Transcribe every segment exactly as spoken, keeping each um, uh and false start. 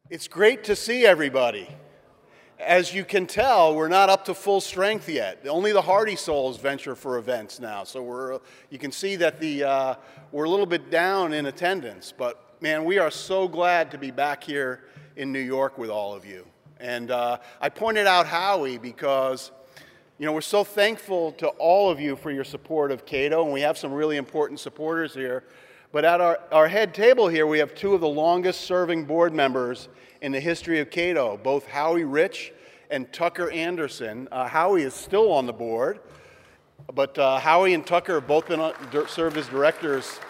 It's great to see everybody. As you can tell, we're not up to full strength yet. Only the hardy souls venture for events now. So we're, you can see that the, uh, we're a little bit down in attendance. But man, we are so glad to be back here in New York with all of you. And uh, I pointed out Howie because, you know, we're so thankful to all of you for your support of Cato, and we have some really important supporters here. But at our, our head table here, we have two of the longest serving board members in the history of Cato, both Howie Rich and Tucker Anderson. Uh, Howie is still on the board, but uh, Howie and Tucker have both been on, served as directors.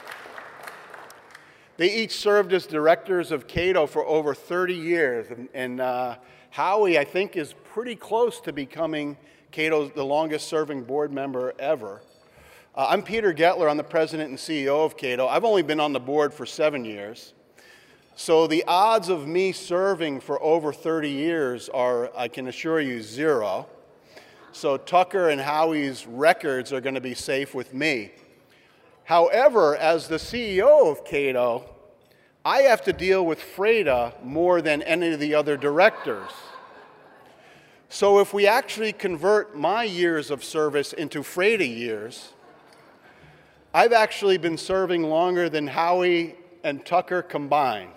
They each served as directors of Cato for over thirty years, and, and uh, Howie, I think, is pretty close to becoming Cato's the longest serving board member ever. Uh, I'm Peter Gettler. I'm the president and C E O of Cato. I've only been on the board for seven years. So the odds of me serving for over thirty years are, I can assure you, zero. So Tucker and Howie's records are going to be safe with me. However, as the C E O of Cato, I have to deal with Freda more than any of the other directors. So if we actually convert my years of service into Freda years, I've actually been serving longer than Howie and Tucker combined.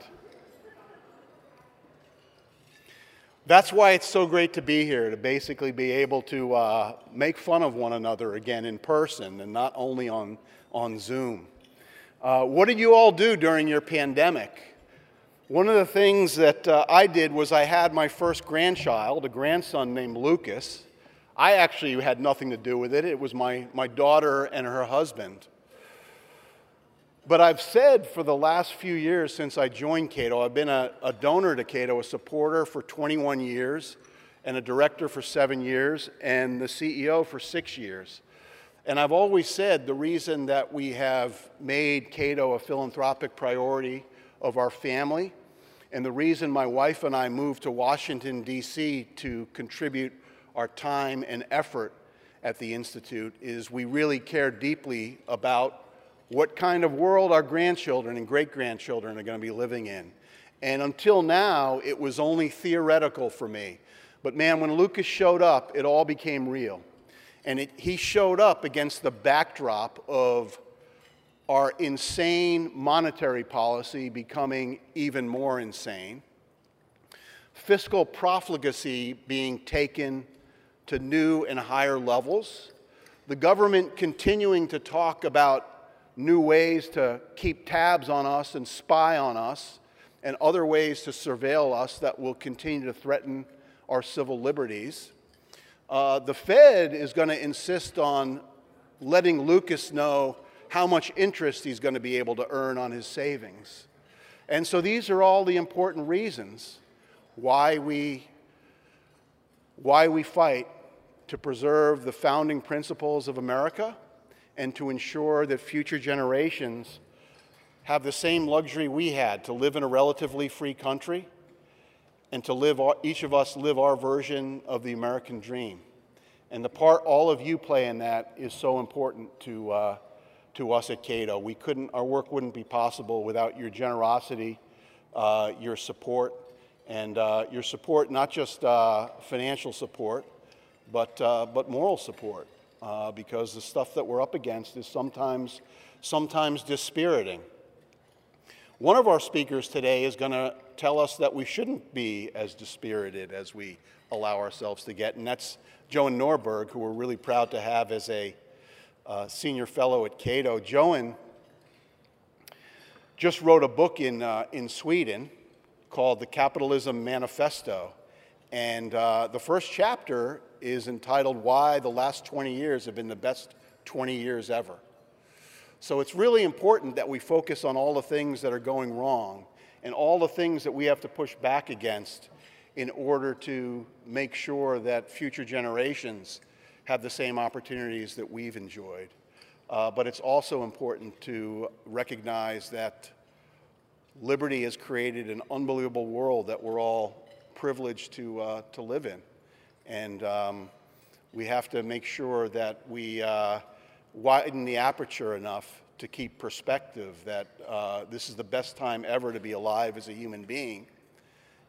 That's why it's so great to be here, to basically be able to uh, make fun of one another again in person and not only on, on Zoom. Uh, what did you all do during your pandemic? One of the things that uh, I did was I had my first grandchild, a grandson named Lucas. I actually had nothing to do with it. It was my, my daughter and her husband. But I've said for the last few years since I joined Cato, I've been a, a donor to Cato, a supporter for twenty-one years, and a director for seven years, and the C E O for six years. And I've always said the reason that we have made Cato a philanthropic priority of our family, and the reason my wife and I moved to Washington, D C to contribute our time and effort at the Institute is we really care deeply about what kind of world our grandchildren and great-grandchildren are going to be living in. And until now, it was only theoretical for me. But man, when Lucas showed up, it all became real. And it, he showed up against the backdrop of our insane monetary policy becoming even more insane, fiscal profligacy being taken to new and higher levels, the government continuing to talk about new ways to keep tabs on us and spy on us, and other ways to surveil us that will continue to threaten our civil liberties. Uh, the Fed is going to insist on letting Lucas know how much interest he's going to be able to earn on his savings. And so these are all the important reasons why we, why we fight to preserve the founding principles of America and to ensure that future generations have the same luxury we had to live in a relatively free country and to live, each of us live our version of the American dream. And the part all of you play in that is so important to, uh, to us at Cato. We couldn't, our work wouldn't be possible without your generosity, uh, your support, and uh, your support, not just uh, financial support, but, uh, but moral support. Uh, because the stuff that we're up against is sometimes, sometimes dispiriting. One of our speakers today is going to tell us that we shouldn't be as dispirited as we allow ourselves to get, and that's Joan Norberg, who we're really proud to have as a uh, senior fellow at Cato. Joan just wrote a book in, uh, in Sweden called The Capitalism Manifesto, and uh, the first chapter is entitled Why the Last twenty years Have Been the Best twenty years Ever. So it's really important that we focus on all the things that are going wrong and all the things that we have to push back against in order to make sure that future generations have the same opportunities that we've enjoyed. Uh, but it's also important to recognize that liberty has created an unbelievable world that we're all privileged to, uh, to live in. And um, we have to make sure that we uh, widen the aperture enough to keep perspective that uh, this is the best time ever to be alive as a human being.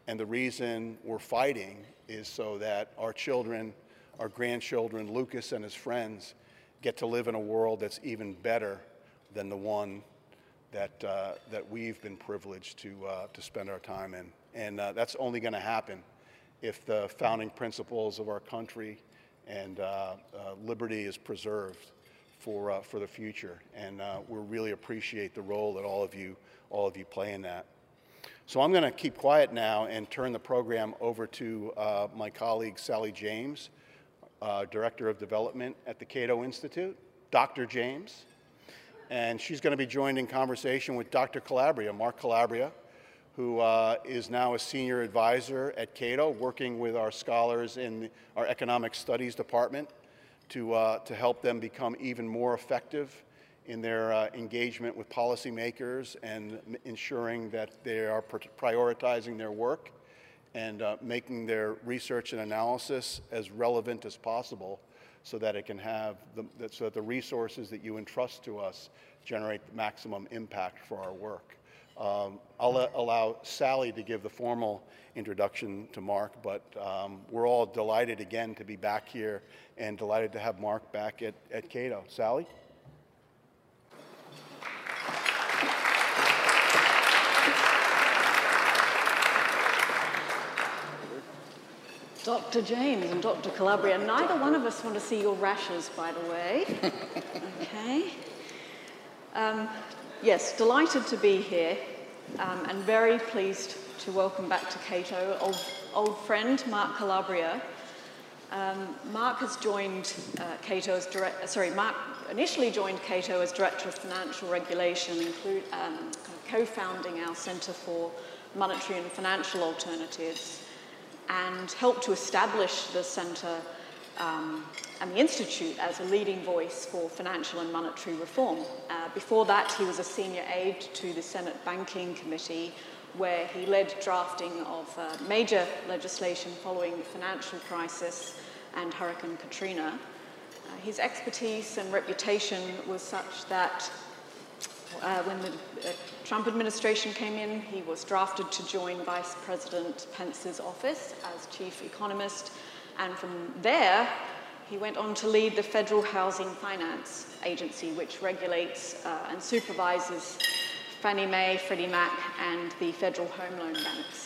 And the reason we're fighting is so that our children, our grandchildren, Lucas and his friends, get to live in a world that's even better than the one that, uh, that we've been privileged to, uh, to spend our time in. And uh, that's only going to happen if the founding principles of our country and uh, uh, liberty is preserved for, uh, for the future. And uh, we really appreciate the role that all of you, all of you play in that. So I'm going to keep quiet now and turn the program over to uh, my colleague Sally James, uh, Director of Development at the Cato Institute, Doctor James. And she's going to be joined in conversation with Doctor Calabria, Mark Calabria, who uh, is now a senior advisor at Cato, working with our scholars in our economic studies department to, uh, to help them become even more effective in their uh, engagement with policymakers and ensuring that they are prioritizing their work and uh, making their research and analysis as relevant as possible so that it can have the, so that the resources that you entrust to us generate the maximum impact for our work. Um, I'll uh, allow Sally to give the formal introduction to Mark, but um, we're all delighted again to be back here and delighted to have Mark back at, at Cato. Sally? Doctor James and Doctor Calabria, neither one of us want to see your rashes, by the way. Okay. Um, yes, delighted to be here um, and very pleased to welcome back to Cato old, old friend Mark Calabria. Um, Mark has joined uh, Cato as direct, sorry, Mark initially joined Cato as Director of Financial Regulation, include, um, kind of co-founding our Center for Monetary and Financial Alternatives, and helped to establish the Center um, and the Institute as a leading voice for financial and monetary reform. Uh, before that, he was a senior aide to the Senate Banking Committee, where he led drafting of uh, major legislation following the financial crisis and Hurricane Katrina. Uh, his expertise and reputation was such that Uh, when the uh, Trump administration came in, he was drafted to join Vice President Pence's office as chief economist, and from there, he went on to lead the Federal Housing Finance Agency, which regulates uh, and supervises Fannie Mae, Freddie Mac, and the federal home loan banks.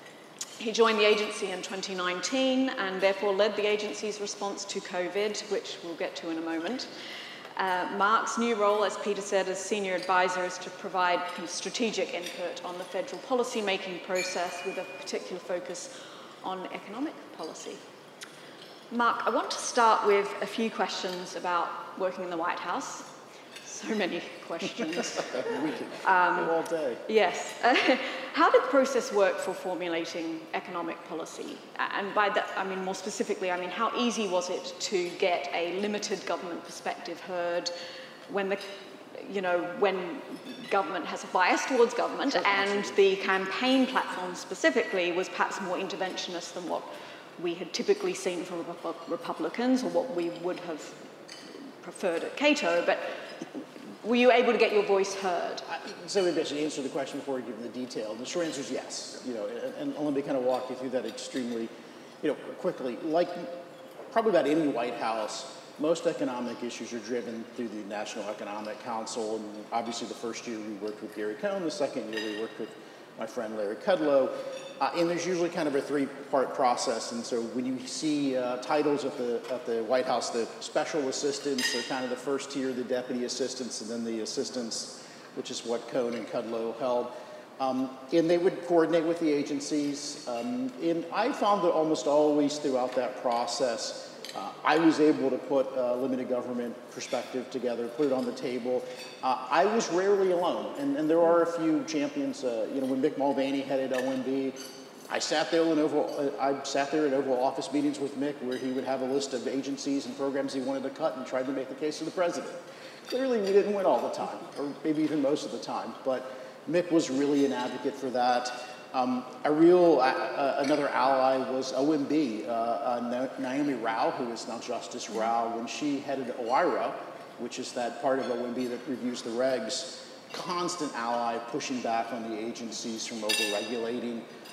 He joined the agency in twenty nineteen and therefore led the agency's response to COVID, which we'll get to in a moment. Uh, Mark's new role, as Peter said, as senior advisor, is to provide kind of strategic input on the federal policy-making process with a particular focus on economic policy. Mark, I want to start with a few questions about working in the White House. So many questions. We can um, go all day. Yes. Uh, how did the process work for formulating economic policy? And by that, I mean more specifically, I mean how easy was it to get a limited government perspective heard when the, you know, when government has a bias towards government, sure, and the campaign platform specifically was perhaps more interventionist than what we had typically seen from Republicans or what we would have preferred at Cato, but were you able to get your voice heard? I, so maybe I should answer the question before I give the detail. The short answer is yes. You know, and, and let me kind of walk you through that extremely, you know, quickly. Like probably about any White House, most economic issues are driven through the National Economic Council. And obviously, the first year we worked with Gary Cohn. The second year we worked with my friend Larry Kudlow. Uh, and there's usually kind of a three-part process. And so when you see uh, titles at the, at the White House, the special assistants are kind of the first tier, the deputy assistants, and then the assistants, which is what Cohn and Kudlow held. Um, and they would coordinate with the agencies. Um, and I found that almost always throughout that process, Uh, I was able to put a limited government perspective together, put it on the table. Uh, I was rarely alone, and, and there are a few champions. Uh, you know, when Mick Mulvaney headed O M B, I sat there in Oval. Uh, I sat there in Oval Office meetings with Mick, where he would have a list of agencies and programs he wanted to cut, and tried to make the case to the president. Clearly, we didn't win all the time, or maybe even most of the time. But Mick was really an advocate for that. Um, a real, uh, another ally was O M B, uh, uh, Naomi Rao, who is now Justice Rao, when she headed OIRA, which is that part of O M B that reviews the regs, constant ally pushing back on the agencies from over-regulating.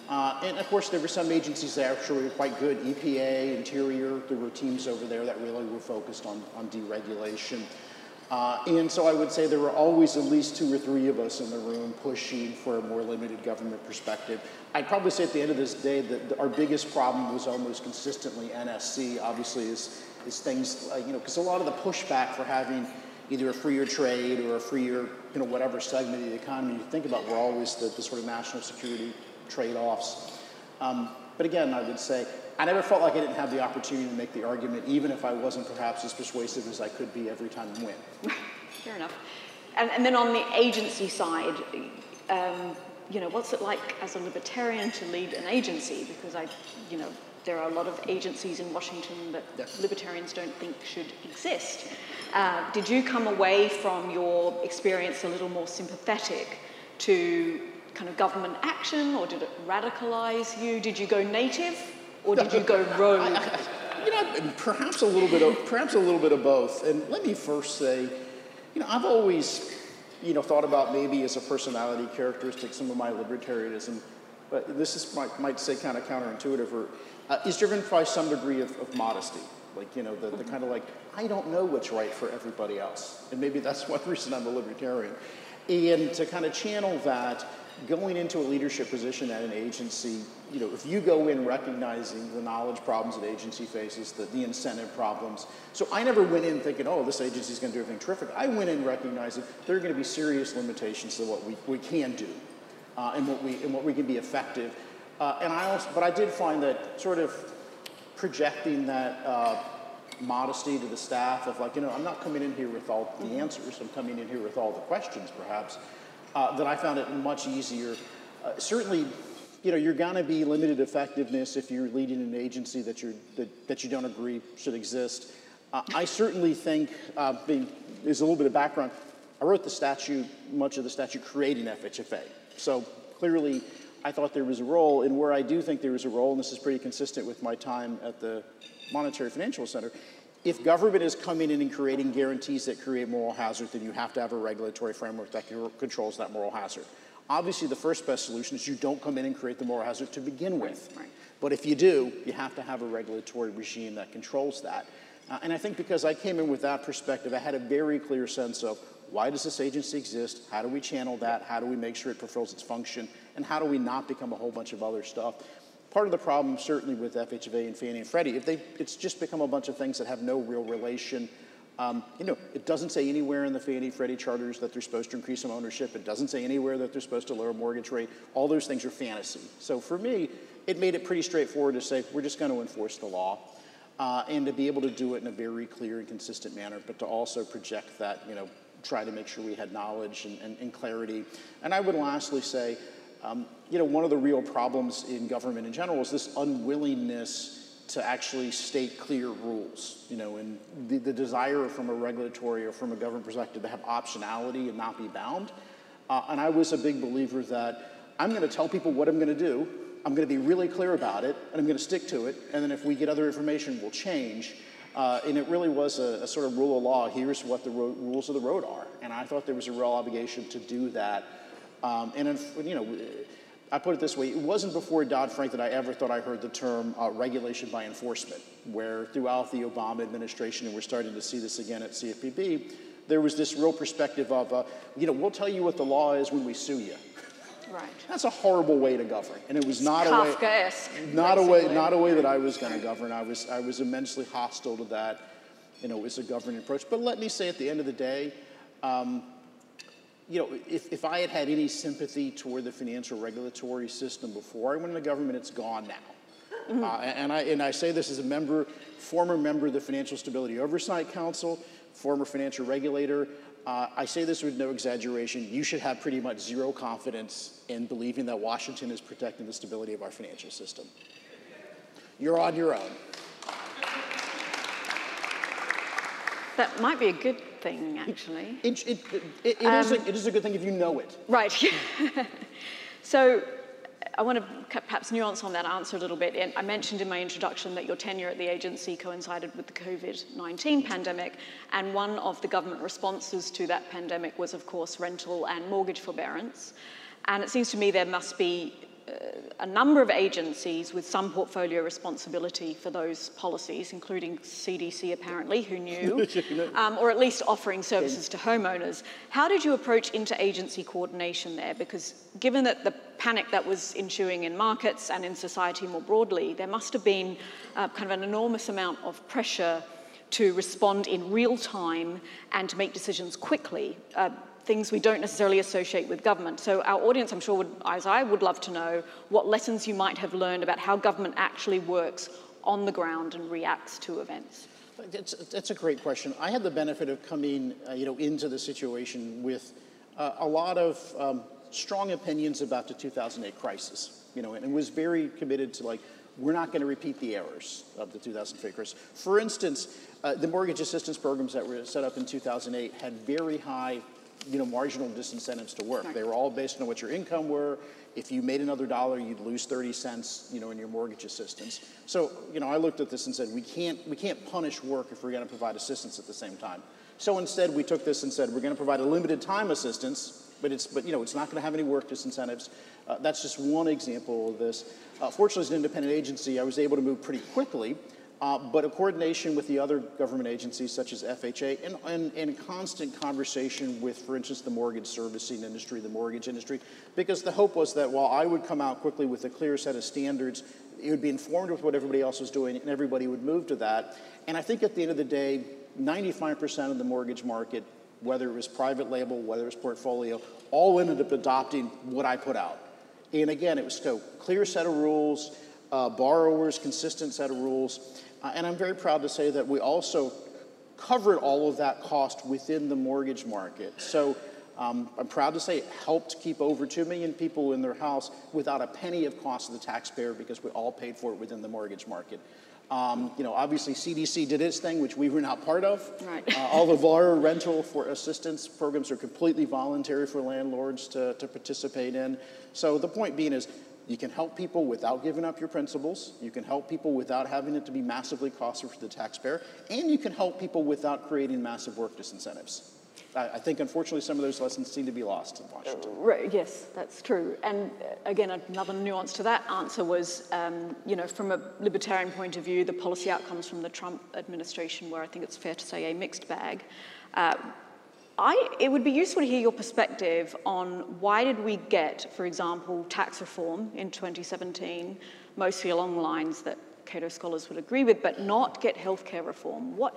Uh, and of course, there were some agencies that actually were quite good. E P A, Interior, there were teams over there that really were focused on, on deregulation. Uh, and so I would say there were always at least two or three of us in the room pushing for a more limited government perspective. I'd probably say at the end of this day that the, our biggest problem was almost consistently N S C, obviously, is, is things, like, you know, because a lot of the pushback for having either a freer trade or a freer, you know, whatever segment of the economy you think about were always the, the sort of national security trade-offs. Um, but again, I would say, I never felt like I didn't have the opportunity to make the argument, even if I wasn't perhaps as persuasive as I could be every time I win. Fair enough. And, and then on the agency side, um, you know, what's it like as a libertarian to lead an agency? Because I, you know, there are a lot of agencies in Washington that yes. libertarians don't think should exist. Uh, did you come away from your experience a little more sympathetic to kind of government action, or did it radicalize you? Did you go native, or did you go rogue? I, I, you know, perhaps a little bit of perhaps a little bit of both. And let me first say, you know, I've always, you know, thought about maybe as a personality characteristic some of my libertarianism, but this is might, might say kind of counterintuitive, or uh, is driven by some degree of, of modesty. Like, you know, the, the kind of like, I don't know what's right for everybody else. And maybe that's one reason I'm a libertarian. And to kind of channel that, going into a leadership position at an agency, you know, if you go in recognizing the knowledge problems that agency faces, the, the incentive problems. So I never went in thinking, oh, this agency is going to do everything terrific. I went in recognizing there are going to be serious limitations to what we, we can do uh, and what we and what we can be effective. Uh, and I also, but I did find that sort of projecting that uh, modesty to the staff of like, you know, I'm not coming in here with all the answers. I'm coming in here with all the questions, perhaps. Uh, that I found it much easier. Uh, certainly, you know, you're going to be limited effectiveness if you're leading an agency that you're that, that you don't agree should exist. Uh, I certainly think, uh, being, there's a little bit of background. I wrote the statute, much of the statute creating F H F A. So clearly, I thought there was a role, and where I do think there was a role, and this is pretty consistent with my time at the Monetary Financial Center. If government is coming in and creating guarantees that create moral hazard, then you have to have a regulatory framework that controls that moral hazard. Obviously, the first best solution is you don't come in and create the moral hazard to begin with. Right, right. But if you do, you have to have a regulatory regime that controls that. Uh, and I think because I came in with that perspective, I had a very clear sense of why does this agency exist? How do we channel that? How do we make sure it fulfills its function? And how do we not become a whole bunch of other stuff? Part of the problem, certainly with F H F A and Fannie and Freddie, if they, it's just become a bunch of things that have no real relation. Um, you know, it doesn't say anywhere in the Fannie Freddie charters that they're supposed to increase some ownership. It doesn't say anywhere that they're supposed to lower mortgage rate. All those things are fantasy. So for me, it made it pretty straightforward to say, we're just going to enforce the law. Uh, and to be able to do it in a very clear and consistent manner, but to also project that, you know, try to make sure we had knowledge and, and, and clarity. And I would lastly say, Um, you know, one of the real problems in government in general is this unwillingness to actually state clear rules, you know, and the, the desire from a regulatory or from a government perspective to have optionality and not be bound. Uh, and I was a big believer that I'm going to tell people what I'm going to do, I'm going to be really clear about it, and I'm going to stick to it, and then if we get other information, we'll change. Uh, and it really was a, a sort of rule of law. Here's what the ro- rules of the road are. And I thought there was a real obligation to do that. Um, and, you know, I put it this way, it wasn't before Dodd-Frank that I ever thought I heard the term uh, regulation by enforcement, where throughout the Obama administration, and we're starting to see this again at C F P B, there was this real perspective of, uh, you know, we'll tell you what the law is when we sue you. Right. That's a horrible way to govern, and it was not a way, Kafkaesque, not a way, basically. not a way that I was going to govern. I was, I was immensely hostile to that, you know, as a governing approach. But let me say, at the end of the day, um, you know, if, if I had had any sympathy toward the financial regulatory system before I went into government, it's gone now. Mm-hmm. uh, and I and I say this as a member, former member of the Financial Stability Oversight Council, former financial regulator. Uh, I say this with no exaggeration. You should have pretty much zero confidence in believing that Washington is protecting the stability of our financial system. You're on your own. That might be a good thing, actually. It, it, it, it, it, um, is a, it is a good thing if you know it. Right. So I want to perhaps nuance on that answer a little bit. And I mentioned in my introduction that your tenure at the agency coincided with the COVID nineteen pandemic, and one of the government responses to that pandemic was, of course, rental and mortgage forbearance. And it seems to me there must be a number of agencies with some portfolio responsibility for those policies, including C D C apparently, who knew, um, or at least offering services to homeowners. How did you approach interagency coordination there? Because given that the panic that was ensuing in markets and in society more broadly, there must have been uh, kind of an enormous amount of pressure to respond in real time and to make decisions quickly. Uh, things we don't necessarily associate with government. So our audience, I'm sure, would, as I would love to know what lessons you might have learned about how government actually works on the ground and reacts to events. It's, it's a great question. I had the benefit of coming, uh, you know, into the situation with uh, a lot of um, strong opinions about the two thousand eight crisis, you know, and, and was very committed to, like, we're not going to repeat the errors of the two thousand eight crisis. For instance, uh, the mortgage assistance programs that were set up in two thousand eight had very high, you know, marginal disincentives to work. Right. They were all based on what your income were. If you made another dollar, you'd lose thirty cents, you know, in your mortgage assistance. So, you know, I looked at this and said, we can't, we can't punish work if we're going to provide assistance at the same time. So instead, we took this and said, we're going to provide a limited time assistance, but it's, but you know, it's not going to have any work disincentives. Uh, that's just one example of this. Uh, fortunately, as an independent agency, I was able to move pretty quickly. Uh, but a coordination with the other government agencies such as F H A and, and, and constant conversation with, for instance, the mortgage servicing industry, the mortgage industry, because the hope was that while I would come out quickly with a clear set of standards, it would be informed with what everybody else was doing and everybody would move to that. And I think at the end of the day, ninety-five percent of the mortgage market, whether it was private label, whether it was portfolio, all ended up adopting what I put out. And again, it was a clear set of rules, uh, borrowers, consistent set of rules. Uh, and I'm very proud to say that we also covered all of that cost within the mortgage market. So um, I'm proud to say it helped keep over two million people in their house without a penny of cost to the taxpayer because we all paid for it within the mortgage market. Um, you know, obviously C D C did its thing, which we were not part of. Right. Uh, all the borrower rental for assistance programs are completely voluntary for landlords to, to participate in. So the point being is, you can help people without giving up your principles. You can help people without having it to be massively costly for the taxpayer. And you can help people without creating massive work disincentives. I, I think, unfortunately, some of those lessons seem to be lost in Washington. Uh, right, yes, that's true. And uh, again, another nuance to that answer was, um, you know, from a libertarian point of view, the policy outcomes from the Trump administration were, I think it's fair to say, a mixed bag. Uh, I, it would be useful to hear your perspective on why did we get, for example, tax reform in twenty seventeen, mostly along lines that Cato scholars would agree with, but not get healthcare reform. What,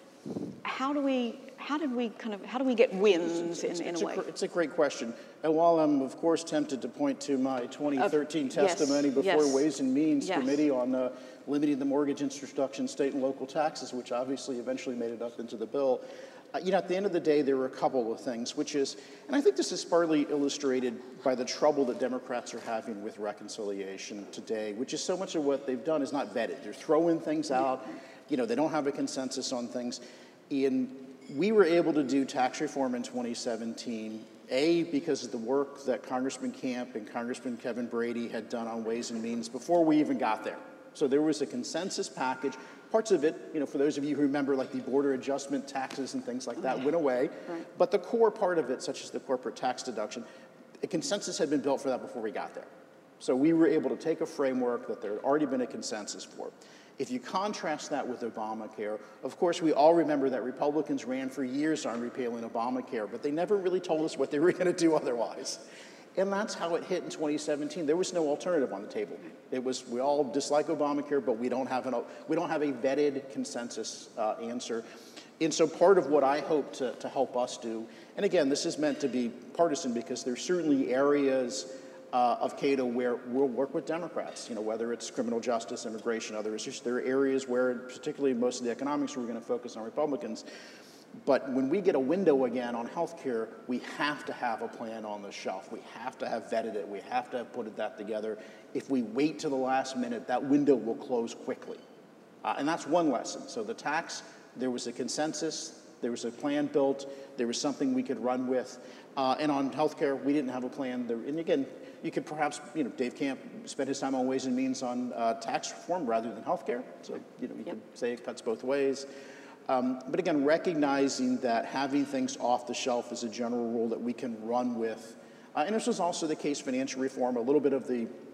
how do we, how did we kind of, how do we get wins in, in it's a way? A, it's a great question. And while I'm, of course, tempted to point to my twenty thirteen uh, testimony yes, before yes. Ways and Means yes. Committee on uh, limiting the mortgage introduction state and local taxes, which obviously eventually made it up into the bill, Uh, you know, at the end of the day, there were a couple of things, which is, and I think this is partly illustrated by the trouble that Democrats are having with reconciliation today, which is so much of what they've done is not vetted. They're throwing things out. You know, they don't have a consensus on things. And we were able to do tax reform in twenty seventeen, A, because of the work that Congressman Camp and Congressman Kevin Brady had done on Ways and Means before we even got there. So there was a consensus package. Parts of it, you know, for those of you who remember, like the border adjustment taxes and things like that, went away. Right. But the core part of it, such as the corporate tax deduction, a consensus had been built for that before we got there. So we were able to take a framework that there had already been a consensus for. If you contrast that with Obamacare, of course, we all remember that Republicans ran for years on repealing Obamacare, but they never really told us what they were going to do otherwise. And that's how it hit in twenty seventeen. There was no alternative on the table. It was, we all dislike Obamacare, but we don't have, an, we don't have a vetted consensus uh, answer. And so part of what I hope to, to help us do, and again, this is meant to be partisan because there's certainly areas uh, of Cato where we'll work with Democrats, you know, whether it's criminal justice, immigration, other issues. There are areas where, particularly most of the economics, we're going to focus on Republicans. But when we get a window again on healthcare, we have to have a plan on the shelf. We have to have vetted it. We have to have put that together. If we wait to the last minute, that window will close quickly. Uh, and that's one lesson. So the tax, there was a consensus. There was a plan built. There was something we could run with. Uh, and on healthcare, we didn't have a plan. There, and again, you could perhaps, you know, Dave Camp spent his time on Ways and Means on uh, tax reform rather than healthcare. So, you know, you yep. could say it cuts both ways. Um, but again, recognizing that having things off the shelf is a general rule that we can run with. Uh, and this was also the case financial reform, a little bit of the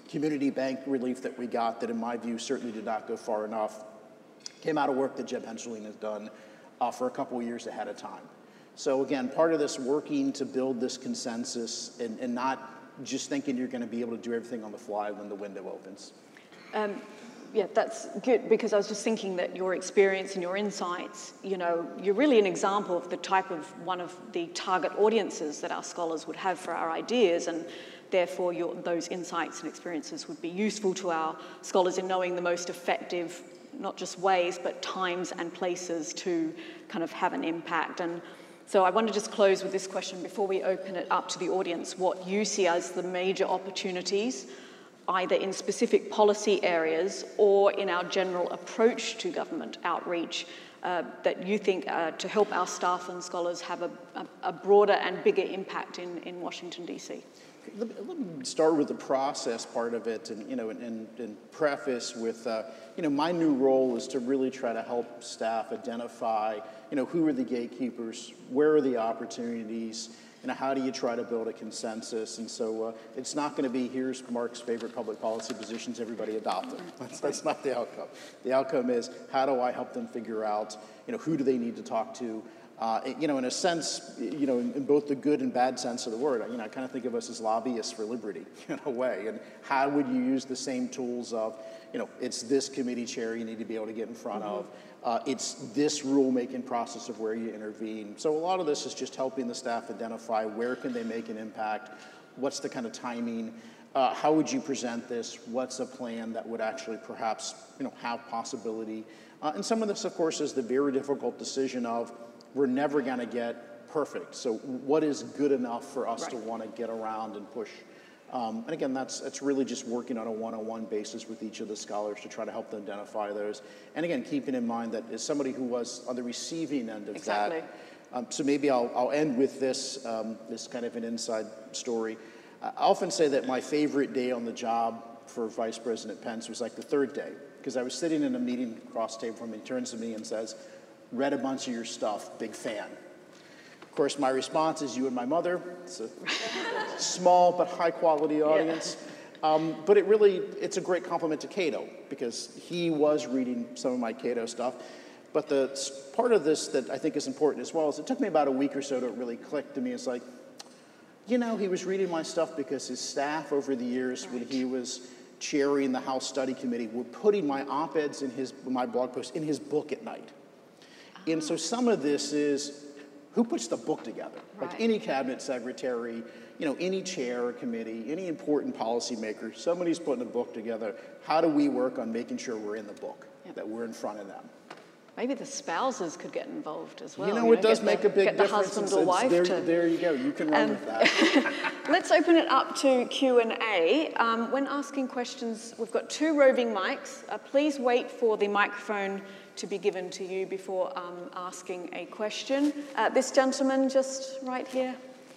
community bank relief that we got that, in my view, certainly did not go far enough, came out of work that Jeb Hensarling has done uh, for a couple of years ahead of time. So again, part of this working to build this consensus and, and not just thinking you're going to be able to do everything on the fly when the window opens. Um, yeah, that's good, because I was just thinking that your experience and your insights, you know, you're really an example of the type of one of the target audiences that our scholars would have for our ideas, and therefore your, those insights and experiences would be useful to our scholars in knowing the most effective, not just ways, but times and places to kind of have an impact. And so I want to just close with this question before we open it up to the audience, what you see as the major opportunities, either in specific policy areas or in our general approach to government outreach, uh, that you think uh, to help our staff and scholars have a, a, a broader and bigger impact in, in Washington, D C? Let me, let me start with the process part of it, and you know, and, and, and preface with, uh, you know, my new role is to really try to help staff identify, you know, who are the gatekeepers, where are the opportunities, you know, how do you try to build a consensus? And so uh, it's not going to be, here's Mark's favorite public policy positions, everybody adopt them. That's, that's not the outcome. The outcome is, how do I help them figure out, you know, who do they need to talk to? Uh, you know, in a sense, you know, in, in both the good and bad sense of the word, you know, I kind of think of us as lobbyists for liberty in a way. And how would you use the same tools of, you know, it's this committee chair you need to be able to get in front mm-hmm. of. Uh, it's this rulemaking process of where you intervene. So a lot of this is just helping the staff identify where can they make an impact, what's the kind of timing, uh, how would you present this, what's a plan that would actually perhaps, you know, have possibility. Uh, and some of this, of course, is the very difficult decision of, we're never going to get perfect. So what is good enough for us right. to want to get around and push? Um, and again, that's, that's really just working on a one-on-one basis with each of the scholars to try to help them identify those. And again, keeping in mind that as somebody who was on the receiving end of exactly. that, um, so maybe I'll, I'll end with this, um, this kind of an inside story. I often say that my favorite day on the job for Vice President Pence was like the third day, because I was sitting in a meeting across the table from him, he turns to me and says, read a bunch of your stuff, big fan. Of course, my response is you and my mother. It's a small but high quality audience. Yeah. Um, but it really, it's a great compliment to Cato, because he was reading some of my Cato stuff. But the part of this that I think is important as well is it took me about a week or so to really click to me. It's like, you know, he was reading my stuff because his staff over the years, right. when he was chairing the House Study Committee, were putting my op-eds in his, my blog posts in his book at night. Oh. And so some of this is, who puts the book together? Right. Like any cabinet secretary, you know, any chair or committee, any important policymaker, somebody's putting a book together. How do we work on making sure we're in the book, yep. that we're in front of them? Maybe the spouses could get involved as well. You know, you know it does make the, a big get difference. The husband or wife there, to, there you go. You can run um, with that. Let's open it up to Q and A. Um, when asking questions, we've got two roving mics. Uh, please wait for the microphone to be given to you before um, asking a question. Uh, this gentleman just right here.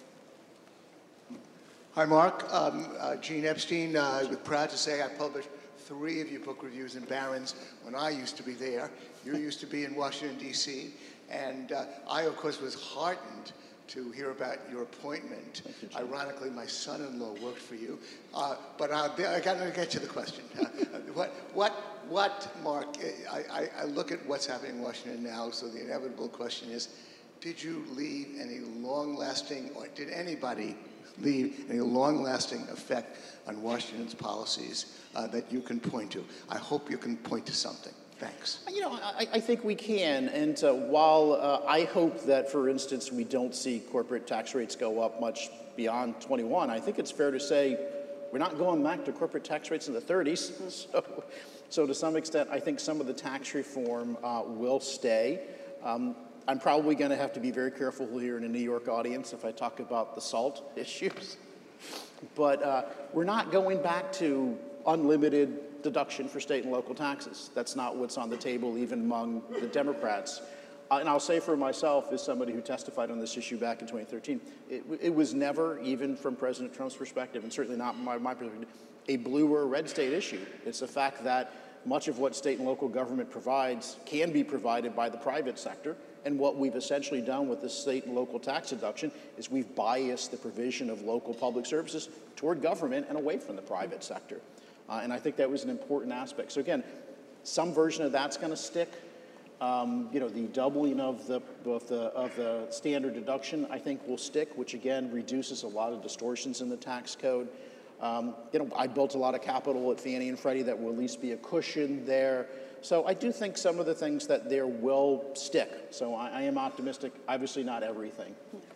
Hi, Mark. Um, uh, Gene Epstein. Uh, I'm proud to say I published three of your book reviews in Barron's when I used to be there. You used to be in Washington, D C And uh, I, of course, was heartened to hear about your appointment. You, Ironically, my son-in-law worked for you. Uh, but I'll, I got to get to the question. Uh, what, what, what, Mark, I, I, I look at what's happening in Washington now, so the inevitable question is, did you leave any long-lasting, or did anybody leave any long-lasting effect on Washington's policies uh, that you can point to? I hope you can point to something. Thanks. You know, I, I think we can. And uh, while uh, I hope that, for instance, we don't see corporate tax rates go up much beyond twenty-one, I think it's fair to say we're not going back to corporate tax rates in the thirties. So, so to some extent, I think some of the tax reform uh, will stay. Um, I'm probably going to have to be very careful here in a New York audience if I talk about the SALT issues. But uh, we're not going back to unlimited deduction for state and local taxes. That's not what's on the table even among the Democrats. Uh, and I'll say for myself, as somebody who testified on this issue back in twenty thirteen, it, it was never, even from President Trump's perspective, and certainly not my, my perspective, a blue or red state issue. It's the fact that much of what state and local government provides can be provided by the private sector. And what we've essentially done with the state and local tax deduction is we've biased the provision of local public services toward government and away from the private sector. Uh, and I think that was an important aspect. So again, some version of that's going to stick. Um, you know, the doubling of the, of the of the standard deduction, I think, will stick, which again reduces a lot of distortions in the tax code. Um, you know, I built a lot of capital at Fannie and Freddie that will at least be a cushion there. So I do think some of the things that there will stick. So I, I am optimistic. Obviously, not everything.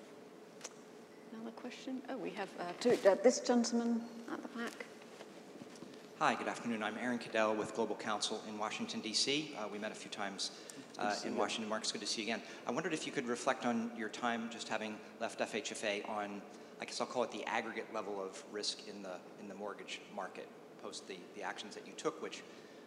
Another question? Oh, we have uh, two. Uh, this gentleman at the back. Hi, good afternoon. I'm Aaron Cadell with Global Counsel in Washington, D C. Uh, we met a few times uh, in Washington. Mark, it's good to see you again. I wondered if you could reflect on your time just having left F H F A on, I guess I'll call it the aggregate level of risk in the in the mortgage market post the, the actions that you took, which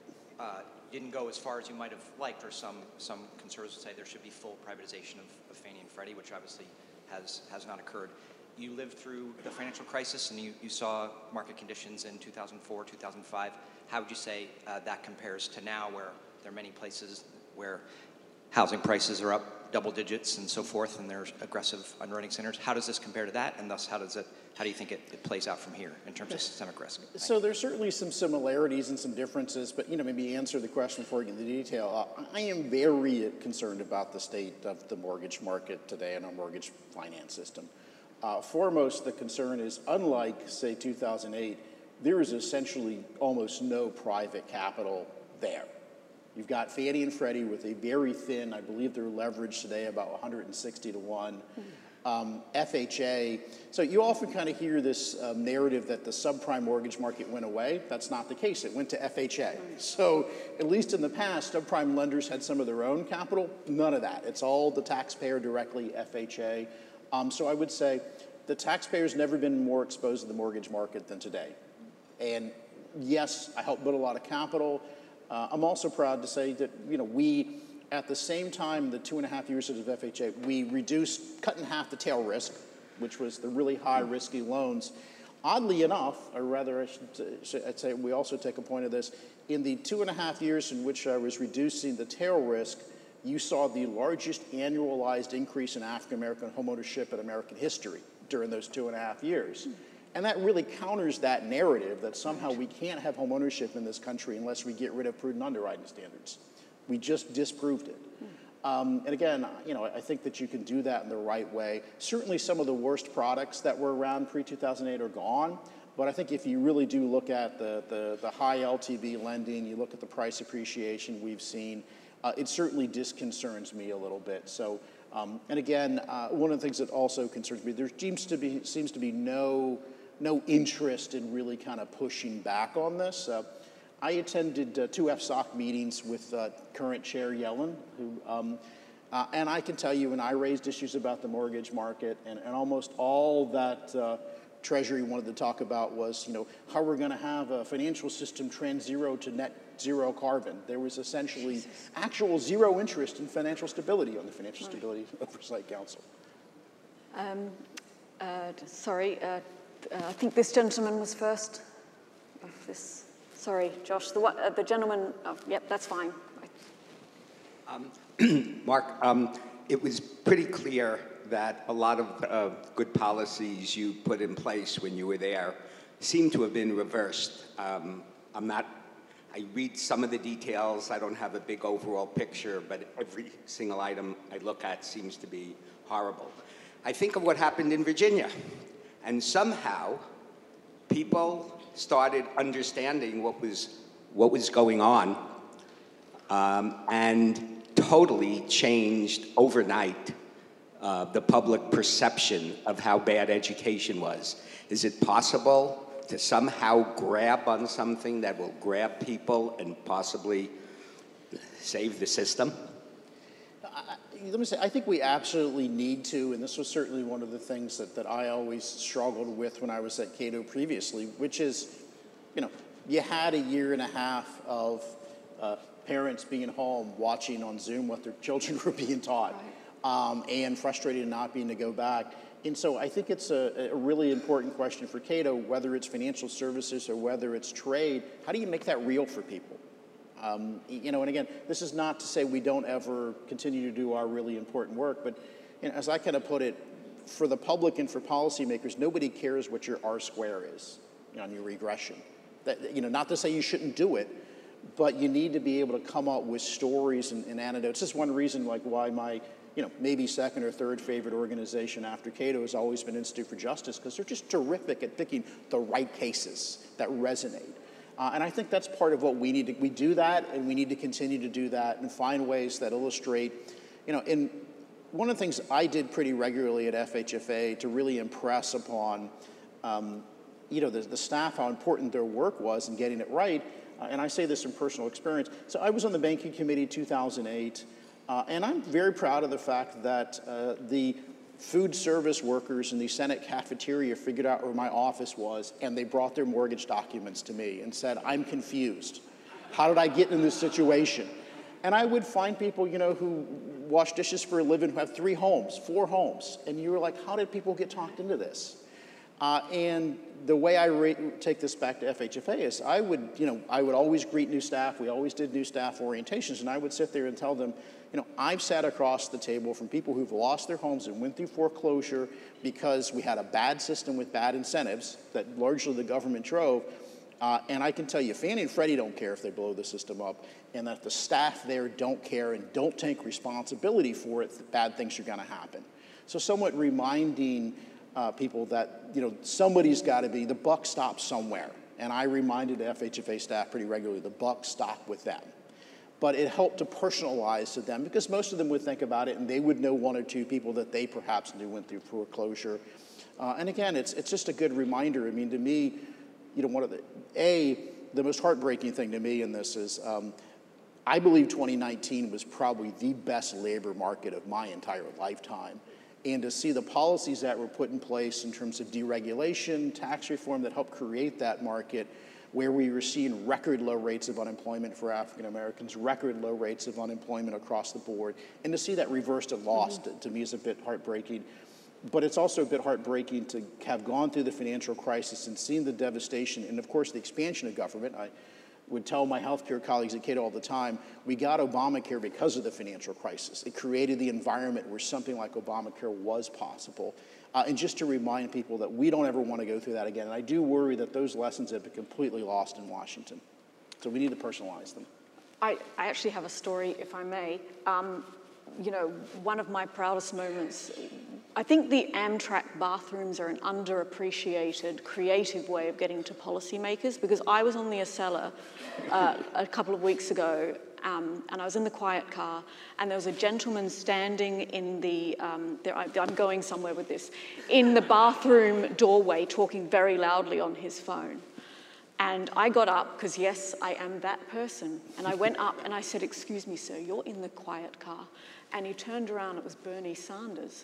uh, didn't go as far as you might have liked, or some some conservatives would say there should be full privatization of, of Fannie and Freddie, which obviously has, has not occurred. You lived through the financial crisis and you, you saw market conditions in two thousand four, two thousand five. How would you say uh, that compares to now, where there are many places where housing prices are up double digits and so forth, and there's aggressive underwriting standards? How does this compare to that, and thus how does it, how do you think it, it plays out from here in terms of systemic risk? Thanks. So there's certainly some similarities and some differences, but you know, maybe answer the question before I get into the detail. Uh, I am very concerned about the state of the mortgage market today and our mortgage finance system. Uh, foremost, the concern is, unlike, say, two thousand eight, there is essentially almost no private capital there. You've got Fannie and Freddie with a very thin, I believe their leverage today about one hundred sixty to one. Um, F H A, so you often kind of hear this um, narrative that the subprime mortgage market went away. That's not the case. It went to F H A. So at least in the past, subprime lenders had some of their own capital. None of that. It's all the taxpayer directly, F H A. Um, so I would say the taxpayer's never been more exposed to the mortgage market than today. And yes, I helped build a lot of capital. Uh, I'm also proud to say that, you know, we, at the same time, the two and a half years of F H A, we reduced, cut in half the tail risk, which was the really high risky loans. Oddly enough, or rather I should, I'd say we also take a point of this, in the two and a half years in which I was reducing the tail risk, you saw the largest annualized increase in African-American homeownership in American history during those two and a half years. And that really counters that narrative that somehow we can't have homeownership in this country unless we get rid of prudent underwriting standards. We just disproved it. Um, and again, you know, I think that you can do that in the right way. Certainly some of the worst products that were around pre two thousand eight are gone. But I think if you really do look at the, the, the high L T V lending, you look at the price appreciation we've seen, Uh, it certainly disconcerts me a little bit. So, um, and again, uh, one of the things that also concerns me, there seems to be seems to be no no interest in really kind of pushing back on this. Uh, I attended uh, two F S O C meetings with uh, current Chair Yellen, who, um, uh, and I can tell you, when I raised issues about the mortgage market, and, and almost all that uh, Treasury wanted to talk about was, you know, how we're going to have a financial system trend zero to net zero carbon. There was essentially actual zero interest in financial stability on the Financial right. Stability Oversight Council. Um, uh, sorry, uh, uh, I think this gentleman was first. Of this, sorry, Josh. The, uh, the gentleman. Oh, yep, that's fine. Um, Mark, um, it was pretty clear that a lot of uh, good policies you put in place when you were there seem to have been reversed. Um, I'm not, I read some of the details, I don't have a big overall picture, but every single item I look at seems to be horrible. I think of what happened in Virginia, and somehow people started understanding what was, what was going on, um, and totally changed overnight Uh, the public perception of how bad education was. Is it possible to somehow grab on something that will grab people and possibly save the system? I, let me say, I think we absolutely need to, and this was certainly one of the things that, that I always struggled with when I was at Cato previously, which is, you know, you had a year and a half of uh, parents being home watching on Zoom what their children were being taught. Right. Um, and frustrated not being to go back. And so I think it's a, a really important question for Cato, whether it's financial services or whether it's trade. How do you make that real for people? Um, you know, and again, this is not to say we don't ever continue to do our really important work, but you know, as I kind of put it, for the public and for policymakers, nobody cares what your R square is on your regression. That, you know, not to say you shouldn't do it, but you need to be able to come up with stories and, and anecdotes. This is one reason, like, why my, you know, maybe second or third favorite organization after Cato has always been Institute for Justice, because they're just terrific at picking the right cases that resonate. Uh, and I think that's part of what we need to, we do that, and we need to continue to do that and find ways that illustrate, you know, in one of the things I did pretty regularly at F H F A to really impress upon, um, you know, the, the staff, how important their work was in getting it right. Uh, and I say this from personal experience. So I was on the banking committee in two thousand eight, uh, and I'm very proud of the fact that uh, the food service workers in the Senate cafeteria figured out where my office was, and they brought their mortgage documents to me and said, I'm confused. How did I get in this situation? And I would find people, you know, who wash dishes for a living, who have three homes, four homes, and you were like, how did people get talked into this? Uh, and the way I take this back to F H F A is I would, you know, I would always greet new staff. We always did new staff orientations, and I would sit there and tell them, you know, I've sat across the table from people who've lost their homes and went through foreclosure because we had a bad system with bad incentives that largely the government drove. Uh, and I can tell you, Fannie and Freddie don't care if they blow the system up, and that the staff there don't care and don't take responsibility for it, bad things are going to happen. So somewhat reminding uh, people that, you know, somebody's got to be, the buck stops somewhere. And I reminded F H F A staff pretty regularly, the buck stopped with them. But it helped to personalize to them, because most of them would think about it and they would know one or two people that they perhaps knew went through foreclosure. Uh, and again, it's, it's just a good reminder. I mean, to me, you know, one of the, A, the most heartbreaking thing to me in this is um, I believe twenty nineteen was probably the best labor market of my entire lifetime. And to see the policies that were put in place in terms of deregulation, tax reform that helped create that market, where we were seeing record low rates of unemployment for African Americans, record low rates of unemployment across the board, and to see that reversed and lost, mm-hmm. to me is a bit heartbreaking. But it's also a bit heartbreaking to have gone through the financial crisis and seen the devastation and, of course, the expansion of government. I would tell my healthcare colleagues at Cato all the time, we got Obamacare because of the financial crisis. It created the environment where something like Obamacare was possible. Uh, and just to remind people that we don't ever want to go through that again. And I do worry that those lessons have been completely lost in Washington. So we need to personalize them. I, I actually have a story, if I may. Um, you know, one of my proudest moments, I think the Amtrak bathrooms are an underappreciated, creative way of getting to policymakers, because I was on the Acela uh, a couple of weeks ago, um, and I was in the quiet car, and there was a gentleman standing in the, um, there, I, I'm going somewhere with this, in the bathroom doorway talking very loudly on his phone. And I got up, because yes, I am that person. And I went up and I said, excuse me, sir, you're in the quiet car. And he turned around, it was Bernie Sanders.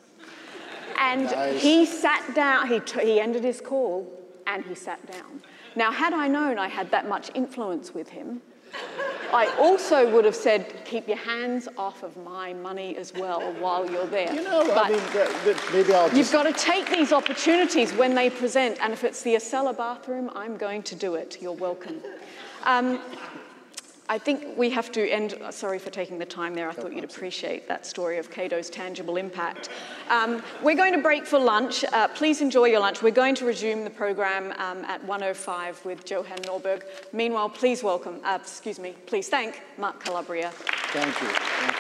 And nice. He sat down, he, t he ended his call, and he sat down. Now, had I known I had that much influence with him, I also would have said, keep your hands off of my money as well while you're there. You know, but I mean, that, that maybe I'll just... You've got to take these opportunities when they present, and if it's the Acela bathroom, I'm going to do it. You're welcome. Um, I think we have to end, sorry for taking the time there, I thought you'd appreciate that story of Cato's tangible impact. Um, we're going to break for lunch. Uh, please enjoy your lunch. We're going to resume the program um, at one oh five with Johan Norberg. Meanwhile, please welcome, uh, excuse me, please thank Mark Calabria. Thank you. Thank you.